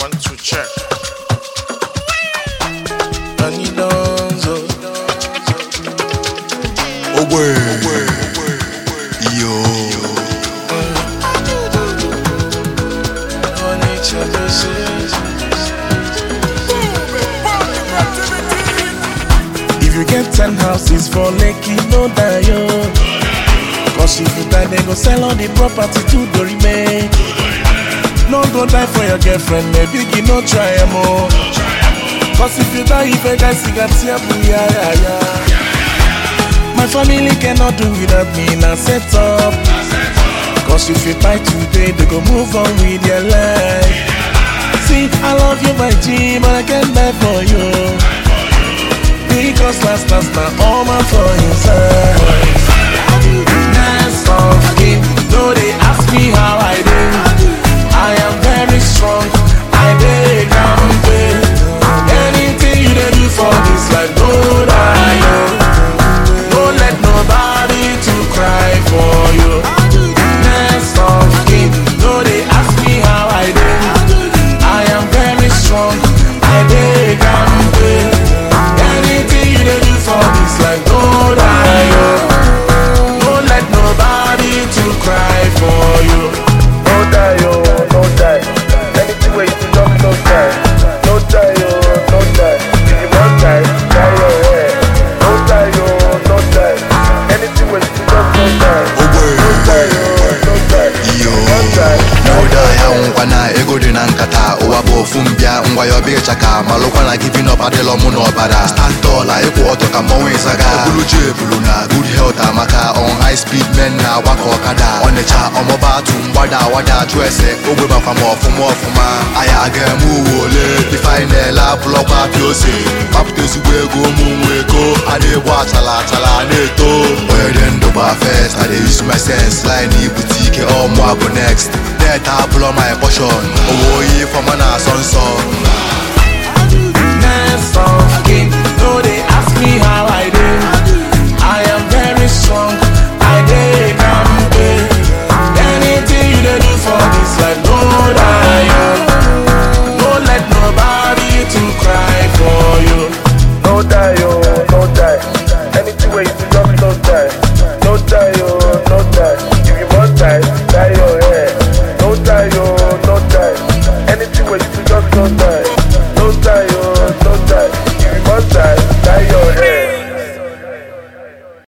1 2 check. Danny Donzo. Oh boy, yo. If you get 10 houses for Lekki, no die yo. Cause if you die, they go sell all the property to the remain. No go die for your girlfriend, maybe you no try more. Cause if you die, if a guy got yeah. My family cannot do without me, now set up. Cause if you die today, they go move on with their life. See, I love you, my G, but I can't die for you. Because last now all my for inside. Hands off him, though they ask me how I do. I am very strong, I dey campaign. Anything you dey do for this life, don't I know. Don't let nobody to cry for you. Hands off him, though they ask me how I do. I am very strong, I dey campaign. Anything you dey do for this life, don't I know. Don't let nobody to cry for you. No die, yo, no die. Anything where you do, no die. No die, yo, no die. If you want die, die your way. No die, yo, no die. Anything where you do, no die. Oh boy, No die, yo, no die. yo. No die. No die, wana ego di na nkata. Uwa bo fumbia, ngwa yo bige chaka. Malokwana giving up adelo muno bada. Stand tall, eko oto kamo saga. Bulu jebulu na good health amaka. On high speed men na wako kada. On the cha, omoba wada twese. Ogwe bakwa mofuma. Aya agemu wole. Define la bloka piose. Papute suwego mumweko. Ade wa chala neto. Where then do ba first. I dey use my sense. Line boutique or mo go next. That I blow my portion. Oh, yeah, for man, a son.